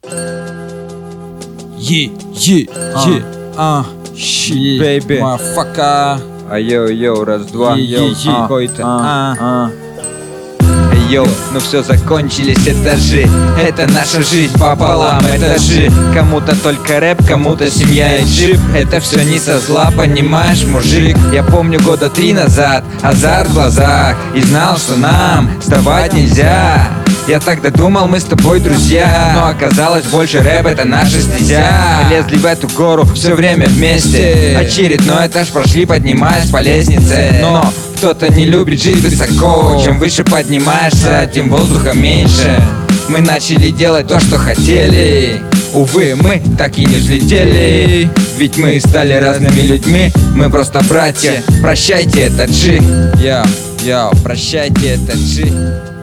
Shit, baby, motherfucker. Йоу, раз, два, какой-то, Йоу, ну все, закончились этажи. Это наша жизнь пополам, этажи. Кому-то только рэп, кому-то семья и джип. Это все не со зла, понимаешь, мужик. Я помню года 3 назад, азарт в глазах, и знал, что нам сдавать нельзя. Я тогда думал, мы с тобой друзья, но оказалось, больше рэп — это наша стезя. Мы лезли в эту гору все время вместе. Очередной этаж прошли, поднимаясь по лестнице. Но кто-то не любит жить высоко. Чем выше поднимаешься, тем воздуха меньше. Мы начали делать то, что хотели. Увы, мы так и не взлетели. Ведь мы стали разными людьми. Мы просто братья. Прощайте, это G. Прощайте, это G.